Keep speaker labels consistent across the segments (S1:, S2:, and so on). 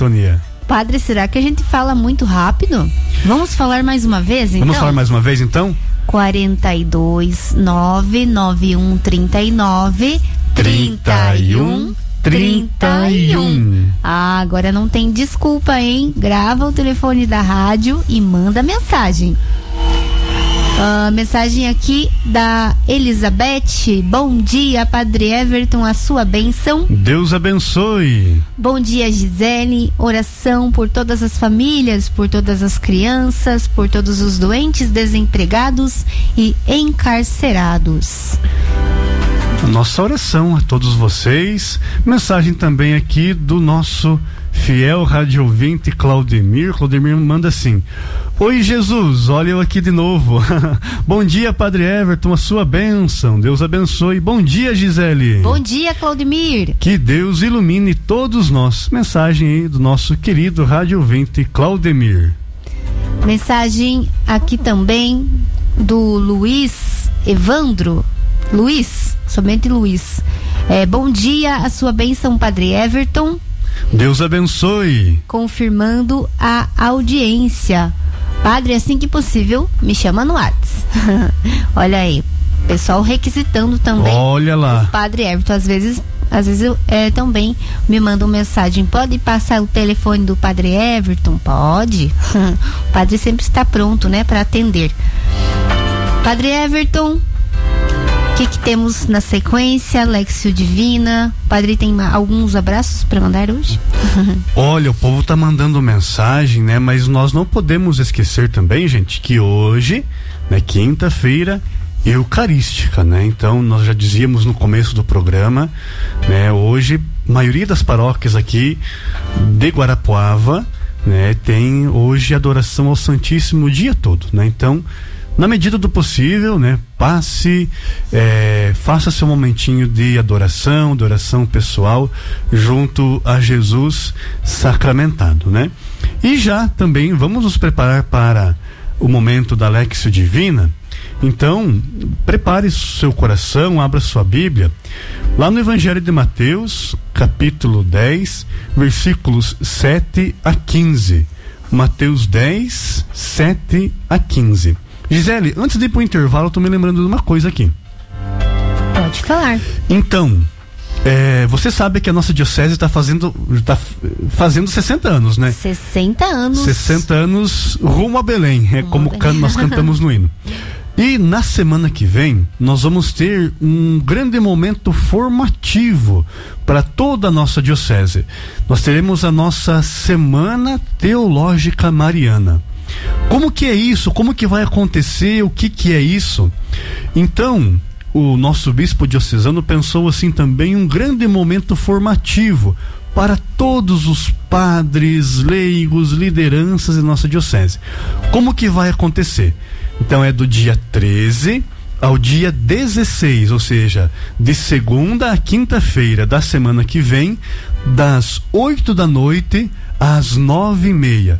S1: sintonia.
S2: Padre, será que a gente fala muito rápido? Vamos falar mais uma vez, então?
S1: Vamos falar mais uma vez, então?
S2: 42 991 39 31 31. Ah, agora não tem desculpa, hein? Grava o telefone da rádio e manda mensagem. Mensagem aqui da Elizabeth. Bom dia, Padre Everton, a sua bênção.
S1: Deus abençoe.
S2: Bom dia, Gisele. Oração por todas as famílias, por todas as crianças, por todos os doentes, desempregados e encarcerados.
S1: Nossa oração a todos vocês. Mensagem também aqui do nosso fiel rádio ouvinte Claudemir. Claudemir manda assim: oi, Jesus, olha eu aqui de novo. Bom dia, Padre Everton, a sua bênção. Deus abençoe. Bom dia, Gisele.
S2: Bom dia, Claudemir.
S1: Que Deus ilumine todos nós. Mensagem aí do nosso querido rádio ouvinte Claudemir.
S2: Mensagem aqui também do Luiz Evandro. Luiz, somente Luiz. Bom dia, a sua bênção, Padre Everton.
S1: Deus abençoe.
S2: Confirmando a audiência. Padre, assim que possível, me chama no WhatsApp. Olha aí, pessoal requisitando também.
S1: Olha lá.
S2: O Padre Everton, às vezes eu também me manda uma mensagem. Pode passar o telefone do Padre Everton? Pode. O Padre sempre está pronto, né, para atender. Padre Everton, o que temos na sequência? Lexio Divina. Padre, tem alguns abraços para mandar hoje?
S1: Olha, o povo tá mandando mensagem, né? Mas nós não podemos esquecer também, gente, que hoje, né, quinta-feira, eucarística, né? Então, nós já dizíamos no começo do programa, né? Hoje, a maioria das paróquias aqui de Guarapuava, né, tem hoje adoração ao Santíssimo o dia todo, né? Então, na medida do possível, né, faça seu momentinho de adoração pessoal junto a Jesus sacramentado, né? E já também vamos nos preparar para o momento da Lexio Divina. Então, prepare seu coração, abra sua Bíblia lá no Evangelho de Mateus, capítulo 10, versículos 7 a 15. Mateus 10, 7 a 15. Gisele, antes de ir pro intervalo, eu tô me lembrando de uma coisa aqui.
S2: Pode falar.
S1: Então, você sabe que a nossa diocese tá fazendo 60 anos, né?
S2: 60 anos.
S1: 60 anos rumo a Belém, como nós cantamos no hino. E na semana que vem, nós vamos ter um grande momento formativo para toda a nossa diocese. Nós teremos a nossa Semana Teológica Mariana. Como que é isso? Como que vai acontecer? O que é isso? Então, o nosso bispo diocesano pensou assim também um grande momento formativo para todos os padres, leigos, lideranças de nossa diocese. Como que vai acontecer? Então é do dia 13 ao dia 16, ou seja, de segunda a quinta-feira da semana que vem, das 8 da noite às 9:30.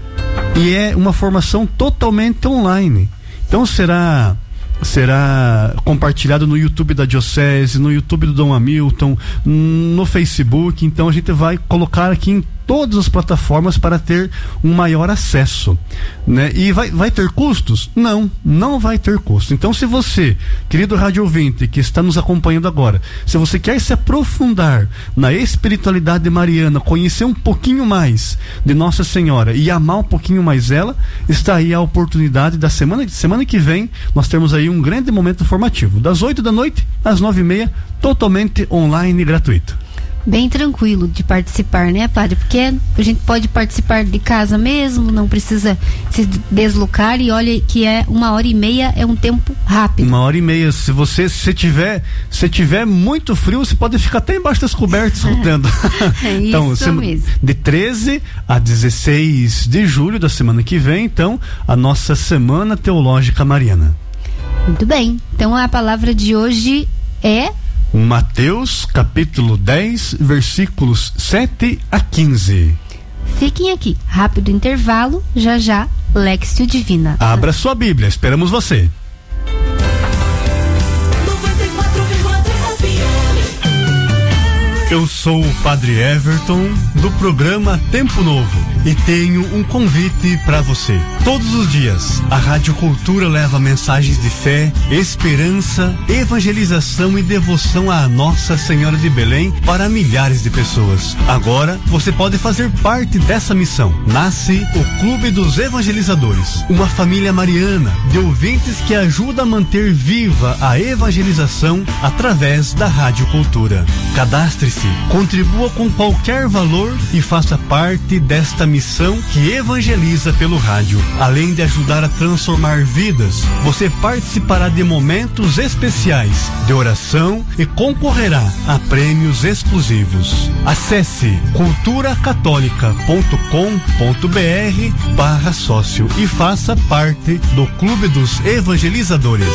S1: E é uma formação totalmente online. Então será compartilhado no YouTube da Diocese, no YouTube do Dom Hamilton, no Facebook. Então a gente vai colocar aqui em todas as plataformas para ter um maior acesso, né? E vai ter custos? Não vai ter custo. Então, se você, querido rádio ouvinte que está nos acompanhando agora, se você quer se aprofundar na espiritualidade mariana, conhecer um pouquinho mais de Nossa Senhora e amar um pouquinho mais ela, está aí a oportunidade da semana que vem. Nós temos aí um grande momento formativo, das 8 da noite às 9:30, totalmente online e gratuito.
S2: Bem tranquilo de participar, né, Padre? Porque a gente pode participar de casa mesmo, não precisa se deslocar, e olha que 1h30 é um tempo rápido.
S1: 1h30, se tiver muito frio, você pode ficar até embaixo das cobertas escutando. Então,
S2: isso mesmo.
S1: De 13 a 16 de julho da semana que vem, então, a nossa Semana Teológica Mariana.
S2: Muito bem, então a palavra de hoje é
S1: Mateus capítulo 10, versículos 7 a 15.
S2: Fiquem aqui, rápido intervalo, já Lexio Divina.
S1: Abra sua Bíblia, esperamos você. Eu sou o Padre Everton, do programa Tempo Novo, e tenho um convite para você. Todos os dias, a Rádio Cultura leva mensagens de fé, esperança, evangelização e devoção à Nossa Senhora de Belém para milhares de pessoas. Agora, você pode fazer parte dessa missão. Nasce o Clube dos Evangelizadores, uma família mariana de ouvintes que ajuda a manter viva a evangelização através da Rádio Cultura. Cadastre-se, contribua com qualquer valor e faça parte desta missão que evangeliza pelo rádio. Além de ajudar a transformar vidas, você participará de momentos especiais de oração e concorrerá a prêmios exclusivos. Acesse culturacatólica.com.br/sócio e faça parte do Clube dos Evangelizadores.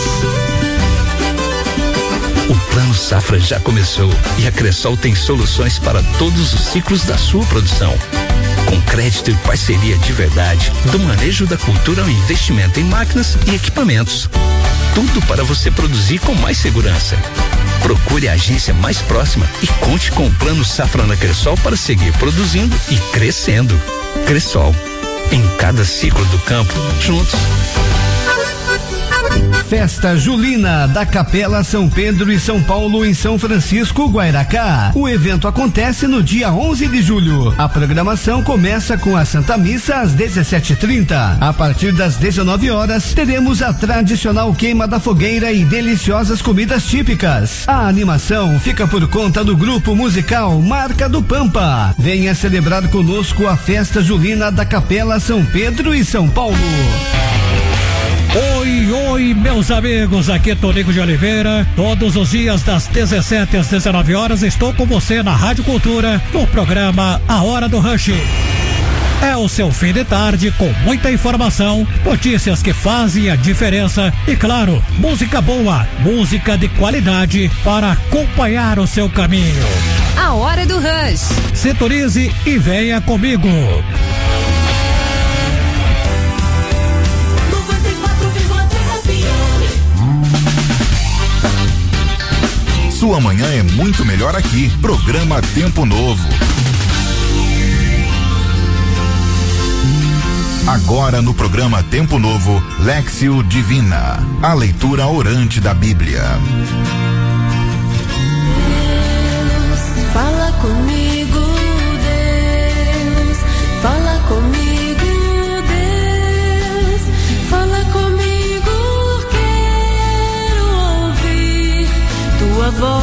S3: O Plano Safra já começou e a Cressol tem soluções para todos os ciclos da sua produção. Com crédito e parceria de verdade, do manejo da cultura ao investimento em máquinas e equipamentos. Tudo para você produzir com mais segurança. Procure a agência mais próxima e conte com o Plano Safra na Cressol para seguir produzindo e crescendo. Cressol, em cada ciclo do campo, juntos.
S4: Festa Julina da Capela São Pedro e São Paulo em São Francisco, Guairacá. O evento acontece no dia 11 de julho. A programação começa com a Santa Missa às 17h30. A partir das 19 horas, teremos a tradicional queima da fogueira e deliciosas comidas típicas. A animação fica por conta do grupo musical Marca do Pampa. Venha celebrar conosco a Festa Julina da Capela São Pedro e São Paulo.
S5: Oi, meus amigos, aqui é Tonico de Oliveira. Todos os dias das 17 às 19 horas estou com você na Rádio Cultura, no programa A Hora do Rush. É o seu fim de tarde com muita informação, notícias que fazem a diferença e, claro, música boa, música de qualidade para acompanhar o seu caminho.
S6: A Hora do Rush.
S5: Sintonize e venha comigo.
S7: Sua manhã é muito melhor aqui. Programa Tempo Novo. Agora no programa Tempo Novo, Léxio Divina, a leitura orante da Bíblia.
S8: Deus, fala comigo, Deus, fala comigo, Deus, fala comigo, quero ouvir tua voz.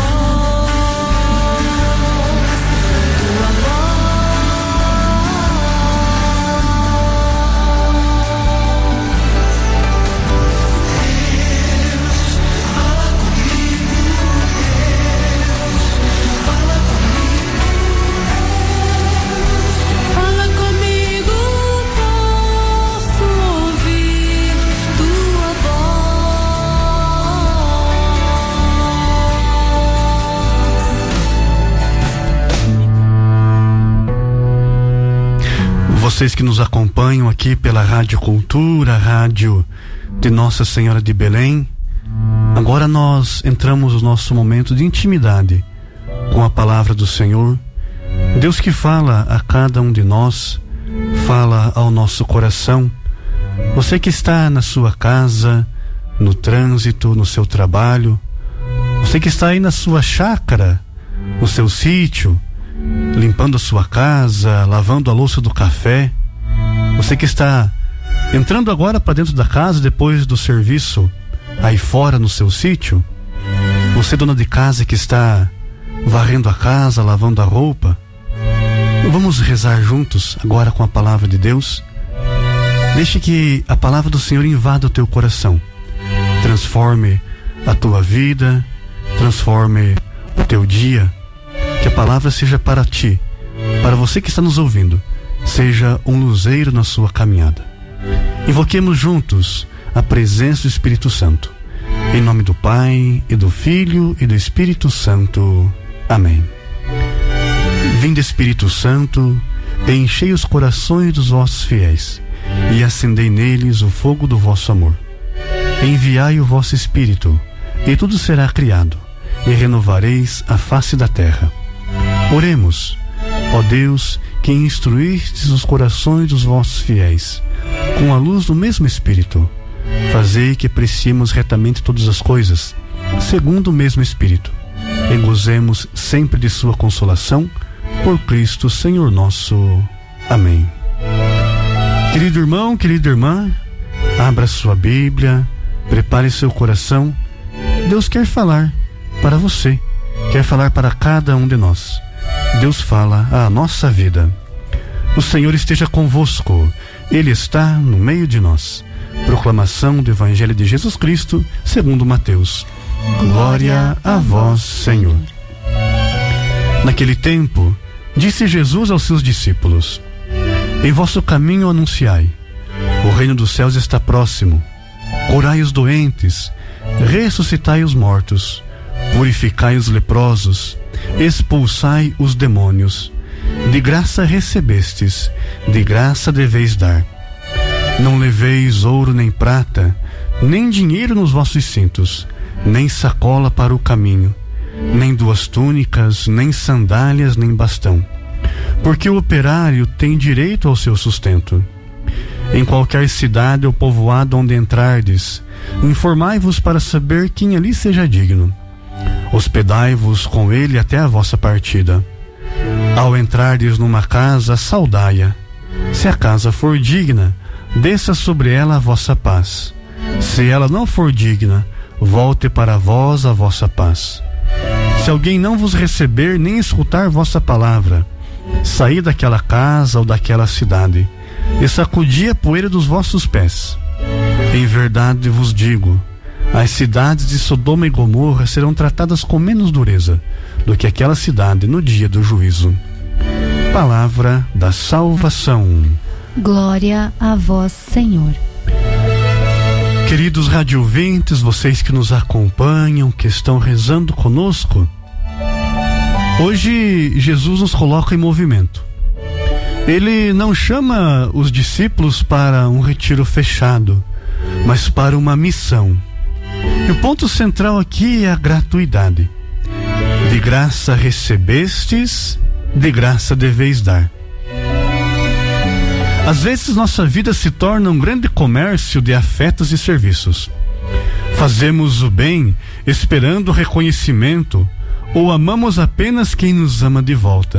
S1: Vocês que nos acompanham aqui pela Rádio Cultura, Rádio de Nossa Senhora de Belém, agora nós entramos no nosso momento de intimidade com a palavra do Senhor. Deus que fala a cada um de nós, fala ao nosso coração. Você que está na sua casa, no trânsito, no seu trabalho, você que está aí na sua chácara, no seu sítio, limpando a sua casa, lavando a louça do café, você que está entrando agora para dentro da casa depois do serviço aí fora no seu sítio, você dona de casa que está varrendo a casa, lavando a roupa, vamos rezar juntos agora com a palavra de Deus. Deixe que a palavra do Senhor invada o teu coração, transforme a tua vida, transforme o teu dia. Que a palavra seja para ti, para você que está nos ouvindo, seja um luzeiro na sua caminhada. Invoquemos juntos a presença do Espírito Santo. Em nome do Pai, e do Filho, e do Espírito Santo. Amém. Vinde, Espírito Santo, enchei os corações dos vossos fiéis, e acendei neles o fogo do vosso amor. Enviai o vosso Espírito, e tudo será criado, e renovareis a face da terra. Oremos. Ó Deus, que instruístes os corações dos vossos fiéis, com a luz do mesmo Espírito, fazei que apreciemos retamente todas as coisas, segundo o mesmo Espírito, e gozemos sempre de sua consolação, por Cristo Senhor nosso. Amém. Querido irmão, querida irmã, abra sua Bíblia, prepare seu coração. Deus quer falar para você, quer falar para cada um de nós. Deus fala à nossa vida. O Senhor esteja convosco, Ele está no meio de nós. Proclamação do Evangelho de Jesus Cristo, segundo Mateus. Glória a vós, Senhor. Naquele tempo, disse Jesus aos seus discípulos: em vosso caminho anunciai, o reino dos céus está próximo. Curai os doentes, ressuscitai os mortos, purificai os leprosos, expulsai os demônios. De graça recebestes, de graça deveis dar. Não leveis ouro nem prata, nem dinheiro nos vossos cintos, nem sacola para o caminho, nem 2 túnicas, nem sandálias, nem bastão, porque o operário tem direito ao seu sustento. Em qualquer cidade ou povoado onde entrardes, informai-vos para saber quem ali seja digno. Hospedai-vos com ele até a vossa partida. Ao entrardes numa casa, saudai-a. Se a casa for digna, desça sobre ela a vossa paz. Se ela não for digna, volte para vós a vossa paz. Se alguém não vos receber nem escutar vossa palavra, saí daquela casa ou daquela cidade e sacudi a poeira dos vossos pés. Em verdade vos digo, as cidades de Sodoma e Gomorra serão tratadas com menos dureza do que aquela cidade no dia do juízo. Palavra da salvação.
S2: Glória a vós, Senhor.
S1: Queridos radiovintes, vocês que nos acompanham, que estão rezando conosco, hoje Jesus nos coloca em movimento. Ele não chama os discípulos para um retiro fechado, mas para uma missão. E o ponto central aqui é a gratuidade. De graça recebestes, de graça deveis dar. Às vezes nossa vida se torna um grande comércio de afetos e serviços. Fazemos o bem esperando reconhecimento, ou amamos apenas quem nos ama de volta.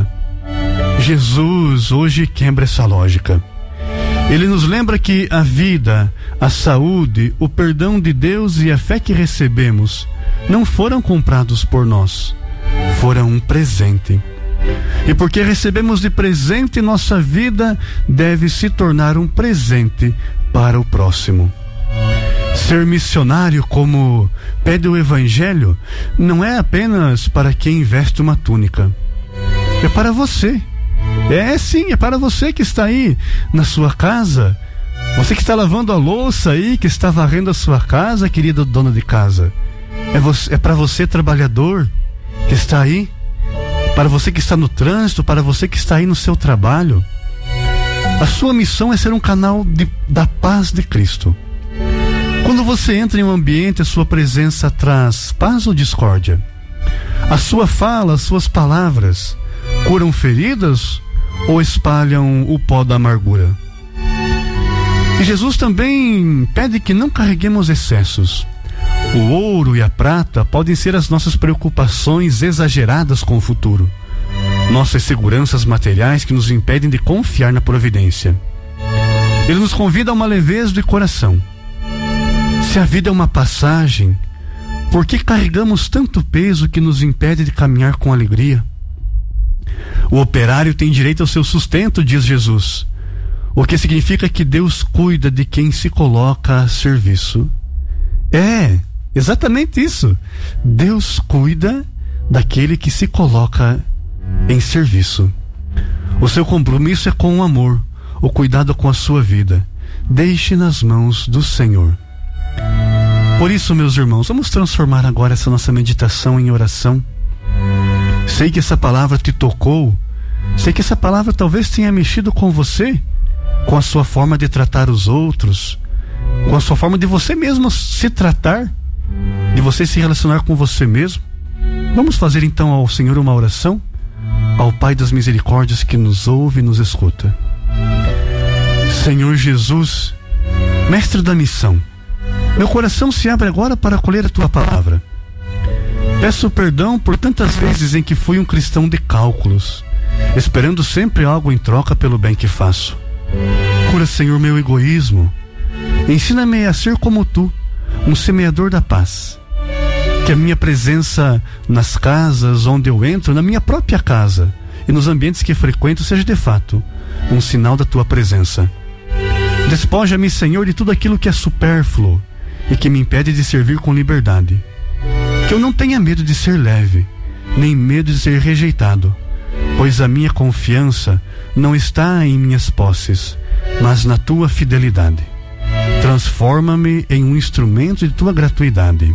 S1: Jesus hoje quebra essa lógica. Ele nos lembra que a vida, a saúde, o perdão de Deus e a fé que recebemos não foram comprados por nós, foram um presente. E porque recebemos de presente, nossa vida deve se tornar um presente para o próximo. Ser missionário, como pede o Evangelho, não é apenas para quem veste uma túnica. É para você. Sim, é para você que está aí na sua casa. Você que está lavando a louça aí, que está varrendo a sua casa, querida dona de casa. É para você, trabalhador, que está aí. Para você que está no trânsito, para você que está aí no seu trabalho. A sua missão é ser um canal da paz de Cristo. Quando você entra em um ambiente, a sua presença traz paz ou discórdia? A sua fala, as suas palavras curam feridas ou espalham o pó da amargura? E Jesus também pede que não carreguemos excessos. O ouro e a prata podem ser as nossas preocupações exageradas com o futuro, nossas seguranças materiais que nos impedem de confiar na providência. Ele nos convida a uma leveza de coração. Se a vida é uma passagem, por que carregamos tanto peso que nos impede de caminhar com alegria? O operário tem direito ao seu sustento, diz Jesus, o que significa que Deus cuida de quem se coloca a serviço. É exatamente isso. Deus cuida daquele que se coloca em serviço. O seu compromisso é com o amor, o cuidado com a sua vida. Deixe nas mãos do Senhor. Por isso, meus irmãos, vamos transformar agora essa nossa meditação em oração. Sei que essa palavra te tocou. Sei que essa palavra talvez tenha mexido com você, com a sua forma de tratar os outros, com a sua forma de você mesmo se tratar, de você se relacionar com você mesmo. Vamos fazer então ao Senhor uma oração. ao Pai das misericórdias que nos ouve e nos escuta. Senhor Jesus, Mestre da missão, meu coração se abre agora para acolher a tua palavra. Peço perdão por tantas vezes em que fui um cristão de cálculos, esperando sempre algo em troca pelo bem que faço. Cura, Senhor, meu egoísmo. Ensina-me a ser como tu, um semeador da paz. Que a minha presença nas casas onde eu entro, na minha própria casa e nos ambientes que frequento, seja de fato um sinal da tua presença. Despoja-me, Senhor, de tudo aquilo que é supérfluo e que me impede de servir com liberdade. Que eu não tenha medo de ser leve, nem medo de ser rejeitado, pois a minha confiança não está em minhas posses, mas na tua fidelidade. Transforma-me em um instrumento de tua gratuidade.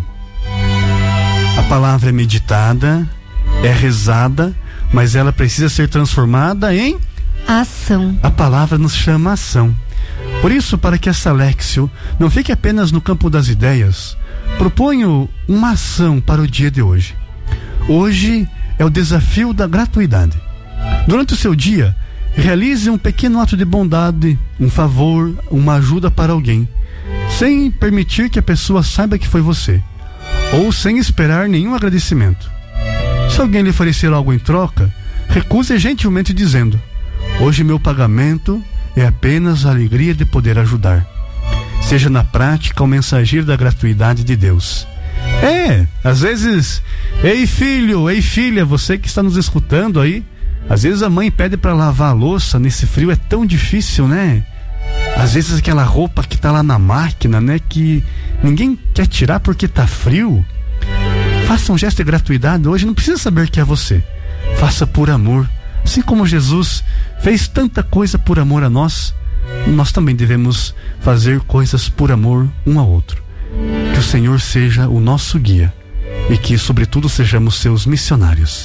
S1: A palavra é meditada, é rezada, mas ela precisa ser transformada em
S2: ação.
S1: A palavra nos chama a ação. Por isso, para que essa Léxio não fique apenas no campo das ideias, proponho uma ação para o dia de hoje. Hoje é o desafio da gratuidade. Durante o seu dia, realize um pequeno ato de bondade, um favor, uma ajuda para alguém, sem permitir que a pessoa saiba que foi você, ou sem esperar nenhum agradecimento. Se alguém lhe oferecer algo em troca, recuse gentilmente dizendo: hoje meu pagamento é apenas a alegria de poder ajudar. Seja na prática o mensageiro da gratuidade de Deus. Às vezes, ei filho, ei filha, você que está nos escutando aí, às vezes a mãe pede para lavar a louça, nesse frio é tão difícil, né? Às vezes aquela roupa que tá lá na máquina, né, que ninguém quer tirar porque tá frio. Faça um gesto de gratuidade hoje, não precisa saber que é você. Faça por amor. Assim como Jesus fez tanta coisa por amor a nós, nós também devemos fazer coisas por amor um ao outro. Que o Senhor seja o nosso guia e que, sobretudo, sejamos seus missionários.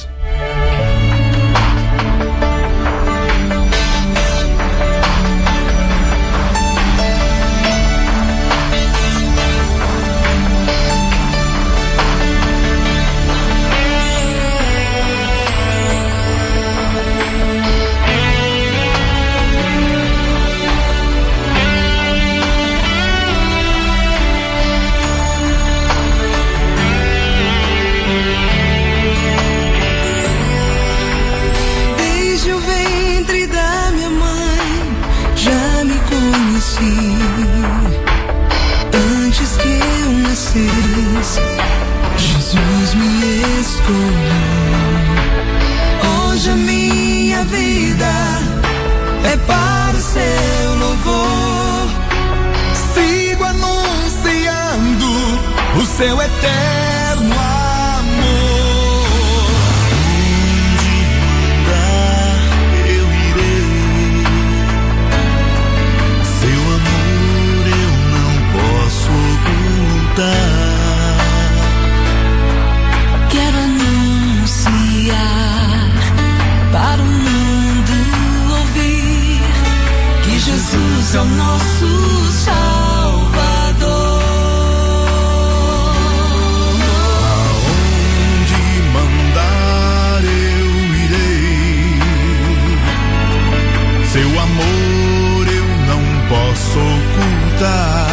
S8: Antes que eu nascesse, Jesus me escolheu. Hoje a minha vida é para o seu louvor. Sigo anunciando o seu eterno amor. Onde mandar eu irei. Seu amor eu não posso ocultar. Quero anunciar para o mundo ouvir que Jesus é o nosso Salvador. Aonde mandar eu irei. Seu amor eu não posso ocultar.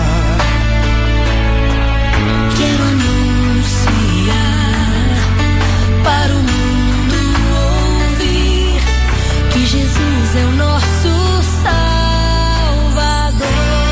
S8: Quero anunciar para o mundo ouvir que Jesus é o nosso Salvador.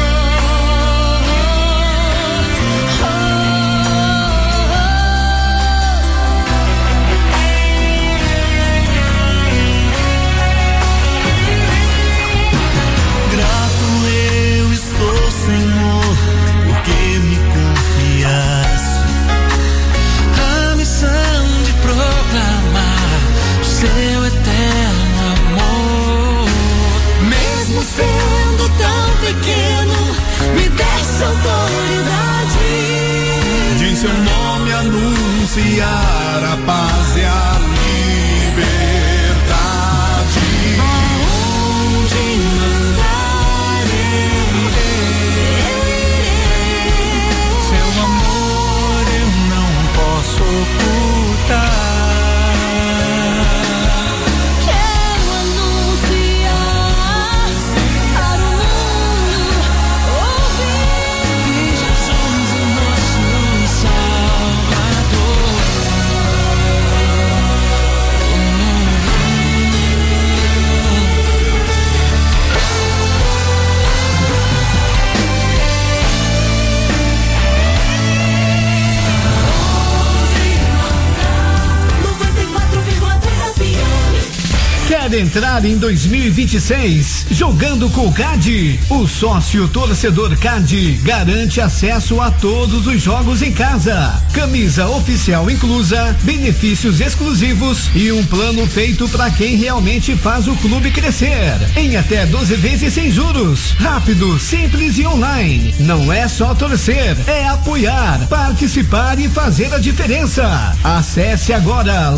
S8: Grato eu estou, Senhor, porque me confiaste a missão de proclamar o seu eterno amor. Mesmo sendo tão pequeno, me deste autoridade de em seu nome anunciar a paz e a liberdade. Aonde mandar eu irei. Seu amor eu não posso ocultar.
S4: entrar em 2026 jogando com o CAD, o sócio torcedor CAD garante acesso a todos os jogos em casa, camisa oficial inclusa, benefícios exclusivos e um plano feito para quem realmente faz o clube crescer, em até 12 vezes sem juros, rápido, simples e online. Não é só torcer, é apoiar, participar e fazer a diferença. Acesse agora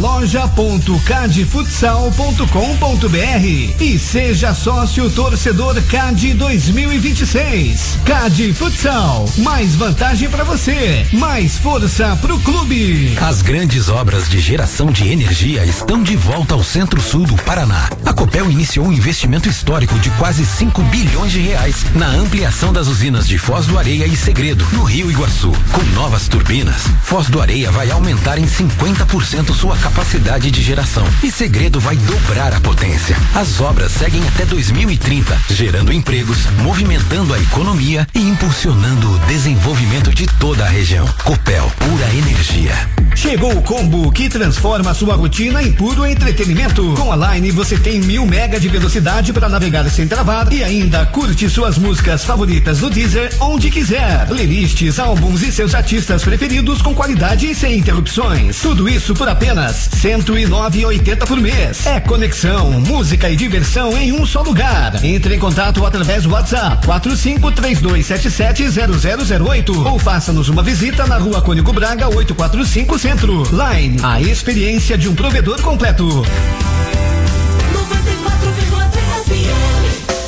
S4: loja.cadfutsal.com.br e seja sócio torcedor CAD 2026. CAD Futsal, mais vantagem para você, mais força pro clube.
S3: As grandes obras de geração de energia estão de volta ao centro-sul do Paraná. A Copel iniciou um investimento histórico de quase 5 bilhões de reais na ampliação das usinas de Foz do Areia e Segredo, no Rio Iguaçu. Com novas turbinas, Foz do Areia vai aumentar em 50% sua capacidade de geração e Segredo vai dobrar a potência. As obras seguem até 2030, gerando empregos, movimentando a economia e impulsionando o desenvolvimento de toda a região. Copel, pura energia.
S4: Chegou o combo que transforma sua rotina em puro entretenimento. Com a Line você tem 1000 mega de velocidade para navegar sem travar e ainda curte suas músicas favoritas no Deezer onde quiser. Playlists, álbuns e seus artistas preferidos com qualidade e sem interrupções. Tudo isso por apenas R$109,80 por mês. É conexão, música e diversão em um só lugar. Entre em contato através do WhatsApp 4532770008 ou faça-nos uma visita na Rua Cônigo Braga 845 Centro. Line, a experiência de um provedor completo.
S8: 94,3 FM.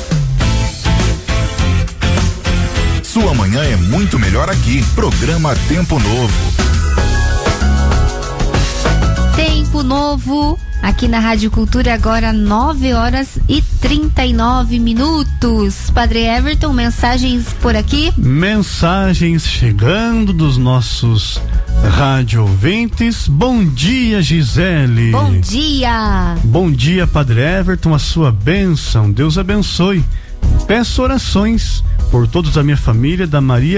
S7: Sua manhã é muito melhor aqui. Programa Tempo Novo.
S2: Tempo Novo, aqui na Rádio Cultura, agora 9h39. Padre Everton, mensagens por aqui?
S1: Mensagens chegando dos nossos rádio ouvintes. Bom dia, Gisele.
S2: Bom dia.
S1: Bom dia, Padre Everton, a sua bênção, Deus abençoe. Peço orações por todos da minha família, da Maria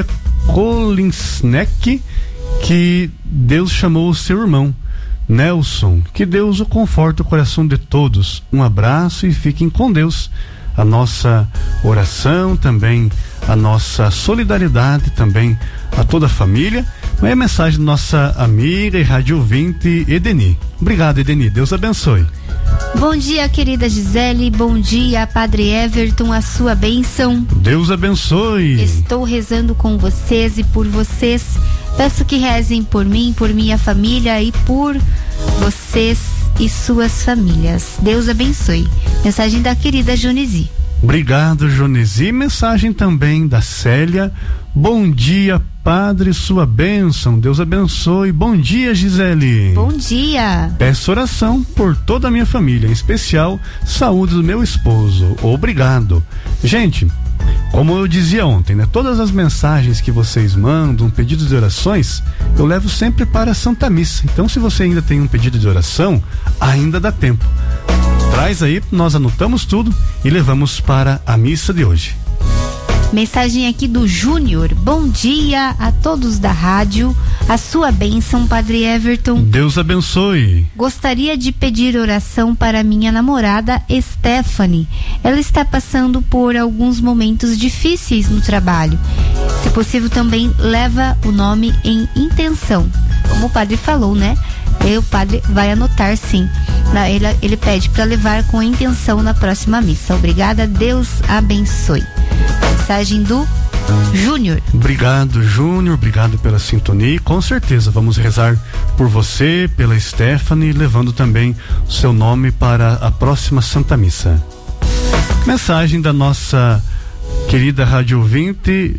S1: Kolinsneck, que Deus chamou o seu irmão Nelson. Que Deus o conforte o coração de todos. Um abraço e fiquem com Deus. A nossa oração também, a nossa solidariedade também a toda a família. É a mensagem da nossa amiga e rádio ouvinte Edeni. Obrigado, Edeni, Deus abençoe.
S2: Bom dia, querida Gisele. Bom dia, Padre Everton, a sua bênção.
S1: Deus abençoe.
S2: Estou rezando com vocês e por vocês. Peço que rezem por mim, por minha família e por vocês e suas famílias. Deus abençoe. Mensagem da querida Jonesi.
S1: Obrigado, Jonesi. Mensagem também da Célia. Bom dia, Padre, sua bênção, Deus abençoe. Bom dia, Gisele.
S2: Bom dia.
S1: Peço oração por toda a minha família, em especial saúde do meu esposo. Obrigado. Gente, como eu dizia ontem, né? Todas as mensagens que vocês mandam, pedidos de orações, eu levo sempre para a Santa Missa. Então, se você ainda tem um pedido de oração, ainda dá tempo. Traz aí, nós anotamos tudo e levamos para a missa de hoje.
S2: Mensagem aqui do Júnior. Bom dia a todos da rádio. A sua bênção, Padre Everton.
S1: Deus abençoe.
S2: Gostaria de pedir oração para minha namorada Stephanie. Ela está passando por alguns momentos difíceis no trabalho. Se possível, também leva o nome em intenção. Como o padre falou, né? O padre vai anotar, sim. Ele pede para levar com intenção na próxima missa. Obrigada, Deus abençoe. Mensagem do Júnior.
S1: Obrigado, Júnior, obrigado pela sintonia e com certeza vamos rezar por você, pela Stephanie, levando também o seu nome para a próxima Santa Missa. Mensagem da nossa querida rádio ouvinte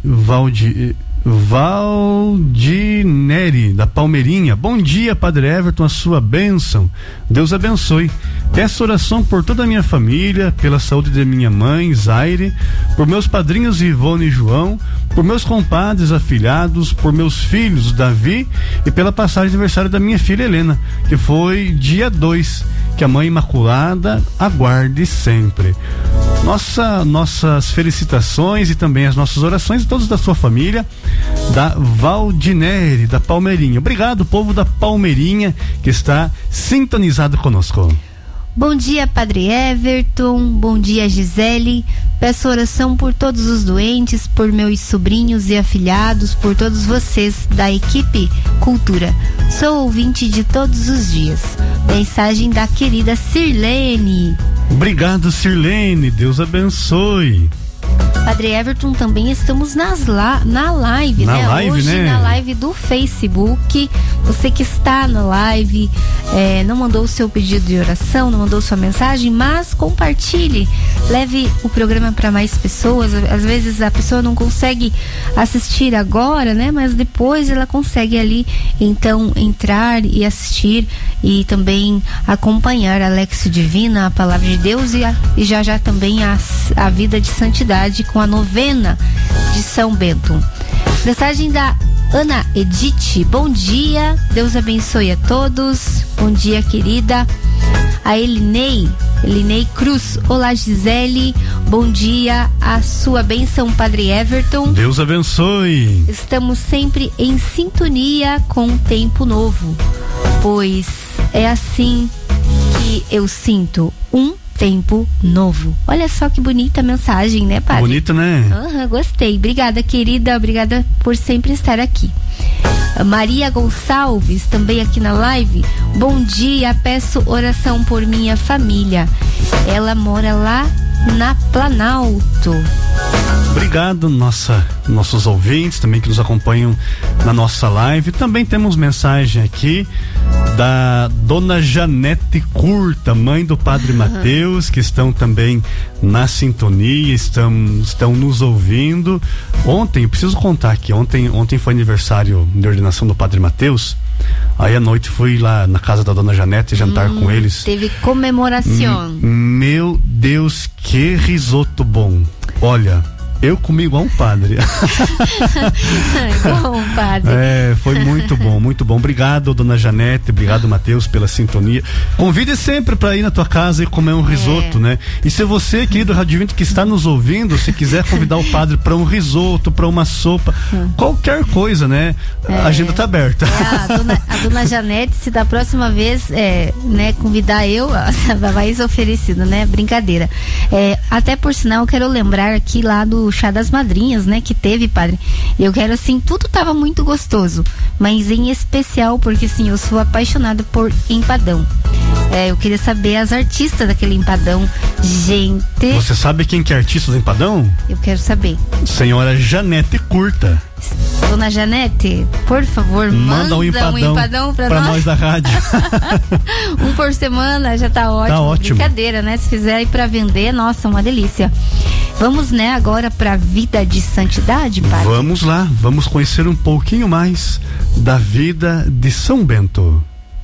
S1: Valdineri, da Palmeirinha. Bom dia, Padre Everton, a sua bênção, Deus abençoe. Peço oração por toda a minha família, pela saúde de minha mãe, Zaire, por meus padrinhos Ivone e João, por meus compadres afilhados, por meus filhos, Davi, e pela passagem de aniversário da minha filha Helena, que foi dia 2, que a Mãe Imaculada aguarde sempre. Nossas felicitações e também as nossas orações, todos da sua família, da Valdineri, da Palmeirinha. Obrigado, povo da Palmeirinha, que está sintonizado conosco.
S2: Bom dia, Padre Everton. Bom dia, Gisele. Peço oração por todos os doentes, por meus sobrinhos e afilhados, por todos vocês da equipe Cultura. Sou ouvinte de todos os dias. Mensagem da querida Sirlene.
S1: Obrigado, Sirlene. Deus abençoe.
S2: Padre Everton, também estamos na live,
S1: na
S2: né?
S1: Live,
S2: hoje,
S1: né?
S2: Na live do Facebook. Você que está na live, não mandou o seu pedido de oração, não mandou sua mensagem, mas compartilhe, leve o programa para mais pessoas. Às vezes a pessoa não consegue assistir agora, né? Mas depois ela consegue ali, então, entrar e assistir e também acompanhar a Lexio Divina, a Palavra de Deus e já também a vida de santidade com a novena de São Bento. Mensagem da Ana Edith. Bom dia, Deus abençoe a todos. Bom dia, querida. A Elinei Cruz. Olá, Gisele. Bom dia, a sua bênção, Padre Everton.
S1: Deus abençoe.
S2: Estamos sempre em sintonia com o tempo novo, pois é assim que eu sinto um tempo novo. Olha só que bonita mensagem, né, Padre?
S1: Bonita, né?
S2: Gostei. Obrigada, querida. Obrigada por sempre estar aqui. Maria Gonçalves, também aqui na live. Bom dia, peço oração por minha família. Ela mora lá na Planalto.
S1: Obrigado, nossos ouvintes também que nos acompanham na nossa live. Também temos mensagem aqui da Dona Janete Curta, mãe do Padre Mateus, que estão também na sintonia, estão nos ouvindo. Ontem, eu preciso contar aqui, ontem foi aniversário de ordenação do Padre Mateus. Aí à noite fui lá na casa da Dona Janete jantar com eles.
S2: Teve comemoração.
S1: Meu Deus, que risoto bom. Olha, eu comi igual um padre.
S2: Igual um padre.
S1: Foi muito bom, muito bom. Obrigado, Dona Janete, obrigado, Mateus, pela sintonia. Convide sempre para ir na tua casa e comer um risoto, né? E se você, querido Radiovinto, que está nos ouvindo, se quiser convidar o padre para um risoto, para uma sopa, qualquer coisa, né? A agenda tá aberta.
S2: A Dona Janete, se da próxima vez, né, convidar eu, vai ser oferecido, né? Brincadeira. Até por sinal, eu quero lembrar aqui lá do Chá das Madrinhas, né, que teve, Padre. Eu quero, assim, tudo tava muito gostoso, mas em especial porque, assim, eu sou apaixonada por empadão. Eu queria saber as artistas daquele empadão. Gente,
S1: você sabe quem que é artista do empadão?
S2: Eu quero saber.
S1: Senhora Janete Curta.
S2: Dona Janete, por favor, manda um empadão pra nós
S1: da rádio.
S2: Um por semana já tá ótimo.
S1: Tá ótimo.
S2: Brincadeira, né? Se fizer aí pra vender, nossa, uma delícia. Vamos, né, agora pra vida de santidade, Padre?
S1: Vamos lá, vamos conhecer um pouquinho mais da vida de São Bento.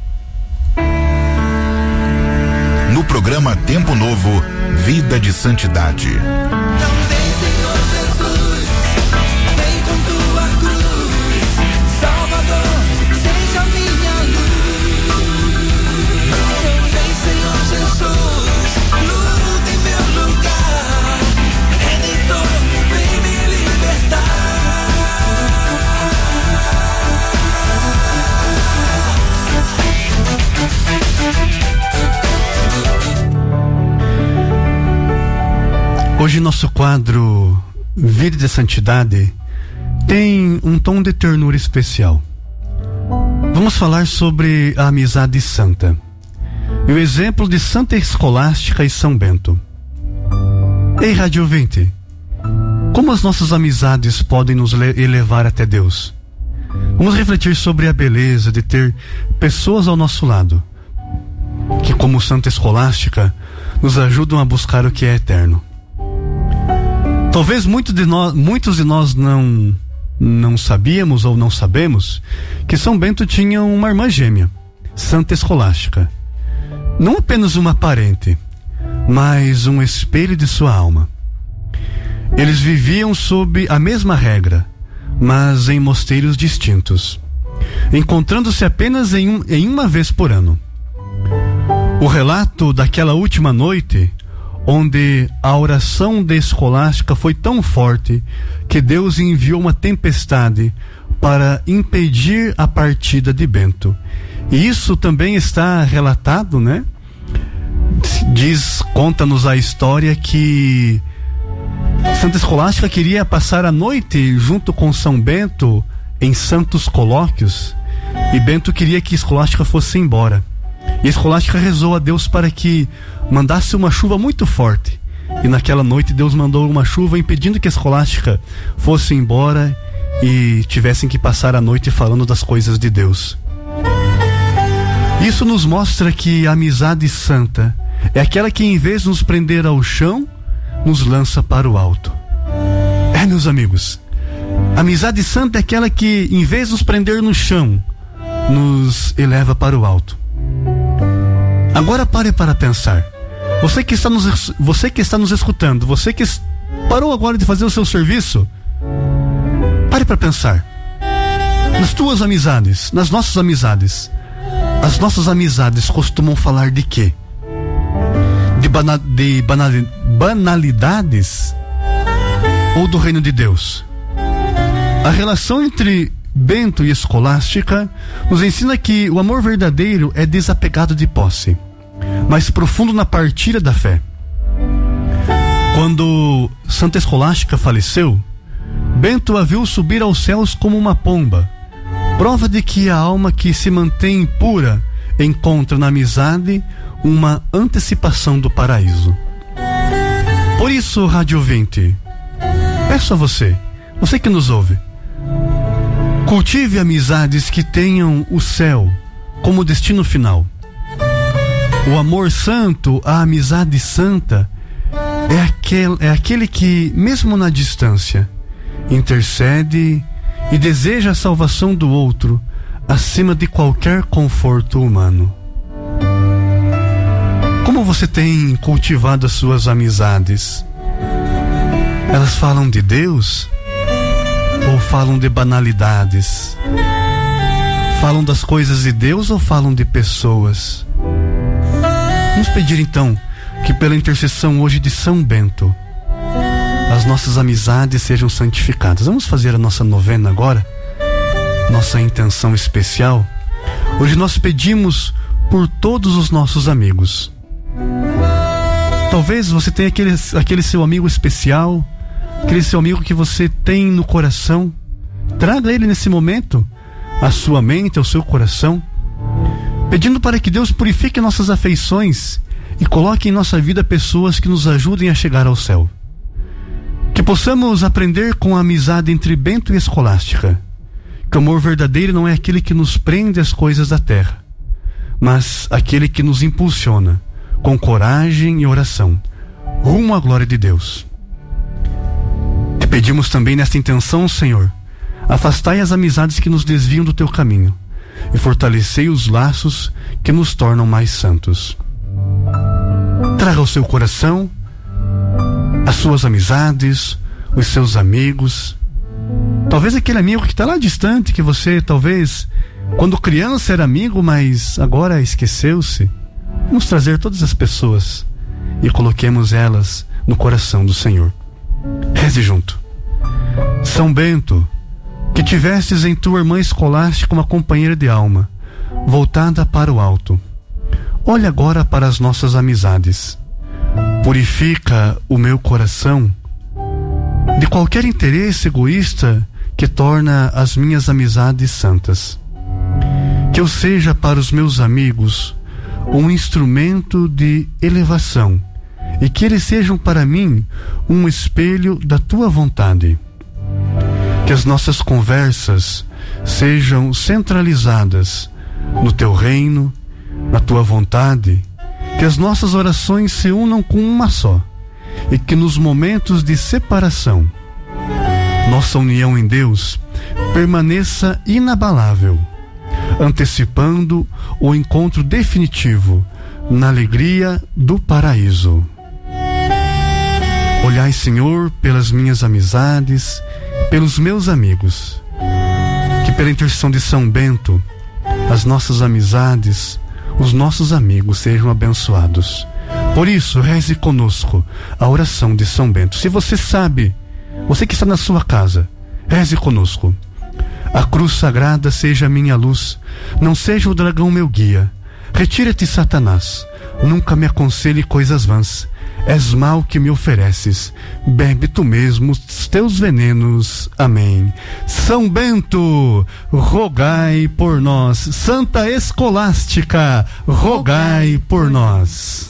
S7: No programa Tempo Novo, Vida de Santidade.
S1: Hoje nosso quadro Vida de Santidade tem um tom de ternura especial. Vamos falar sobre a amizade santa e o exemplo de Santa Escolástica e São Bento. Ei, Rádio Ouvinte, como as nossas amizades podem nos elevar até Deus? Vamos refletir sobre a beleza de ter pessoas ao nosso lado que, como Santa Escolástica, nos ajudam a buscar o que é eterno. Talvez muitos de nós não sabíamos ou não sabemos que São Bento tinha uma irmã gêmea, Santa Escolástica. Não apenas uma parente, mas um espelho de sua alma. Eles viviam sob a mesma regra, mas em mosteiros distintos, encontrando-se apenas em uma vez por ano. O relato daquela última noite, onde a oração de Escolástica foi tão forte que Deus enviou uma tempestade para impedir a partida de Bento. E isso também está relatado, né? Conta-nos a história que Santa Escolástica queria passar a noite junto com São Bento em santos colóquios, e Bento queria que Escolástica fosse embora. E Escolástica rezou a Deus para que mandasse uma chuva muito forte. E naquela noite Deus mandou uma chuva impedindo que Escolástica fosse embora e tivessem que passar a noite falando das coisas de Deus. Isso nos mostra que a amizade santa é aquela que, em vez de nos prender ao chão, nos lança para o alto. Meus amigos, a amizade santa é aquela que, em vez de nos prender no chão, nos eleva para o alto. Agora pare para pensar. Você que está nos escutando, você que parou agora de fazer o seu serviço, pare para pensar. Nas tuas amizades, nas nossas amizades, as nossas amizades costumam falar de quê? De banalidades ou do reino de Deus? A relação entre Bento e Escolástica nos ensina que o amor verdadeiro é desapegado de posse, mas profundo na partilha da fé. Quando Santa Escolástica faleceu, Bento a viu subir aos céus como uma pomba, prova de que a alma que se mantém pura encontra na amizade uma antecipação do paraíso. Por isso, rádio ouvinte, peço a você que nos ouve, cultive amizades que tenham o céu como destino final. O amor santo, a amizade santa, é aquele que, mesmo na distância, intercede e deseja a salvação do outro acima de qualquer conforto humano. Como você tem cultivado as suas amizades? Elas falam de Deus ou falam de banalidades? Falam das coisas de Deus ou falam de pessoas? Vamos pedir então que, pela intercessão hoje de São Bento, as nossas amizades sejam santificadas. Vamos fazer a nossa novena agora, nossa intenção especial. Hoje nós pedimos por todos os nossos amigos. Talvez você tenha aquele seu amigo especial, aquele seu amigo que você tem no coração. Traga ele nesse momento à sua mente, ao seu coração, pedindo para que Deus purifique nossas afeições e coloque em nossa vida pessoas que nos ajudem a chegar ao céu. Que possamos aprender com a amizade entre Bento e Escolástica, que o amor verdadeiro não é aquele que nos prende às coisas da terra, mas aquele que nos impulsiona com coragem e oração rumo à glória de Deus. Te pedimos também nesta intenção, Senhor, afastai as amizades que nos desviam do teu caminho e fortalecei os laços que nos tornam mais santos. Traga ao seu coração as suas amizades, os seus amigos, talvez aquele amigo que está lá distante, que você talvez quando criança era amigo, mas agora esqueceu-se. Vamos trazer todas as pessoas e coloquemos elas no coração do Senhor. Reze junto. São Bento, que tivestes em tua irmã Escolástica uma companheira de alma, voltada para o alto, olha agora para as nossas amizades. Purifica o meu coração de qualquer interesse egoísta que torna as minhas amizades santas. Que eu seja para os meus amigos um instrumento de elevação e que eles sejam para mim um espelho da tua vontade. Que as nossas conversas sejam centralizadas no teu reino, na tua vontade. Que as nossas orações se unam com uma só e que nos momentos de separação nossa união em Deus permaneça inabalável, antecipando o encontro definitivo na alegria do paraíso. Olhai, Senhor, pelas minhas amizades, pelos meus amigos, que pela intercessão de São Bento, as nossas amizades, os nossos amigos sejam abençoados. Por isso, reze conosco a oração de São Bento. Se você sabe, você que está na sua casa, reze conosco. A cruz sagrada seja minha luz, não seja o dragão meu guia. Retira-te, Satanás, nunca me aconselhe coisas vãs. És mal que me ofereces, bebe tu mesmo os teus venenos. Amém. São Bento, rogai por nós. Santa Escolástica, rogai por nós.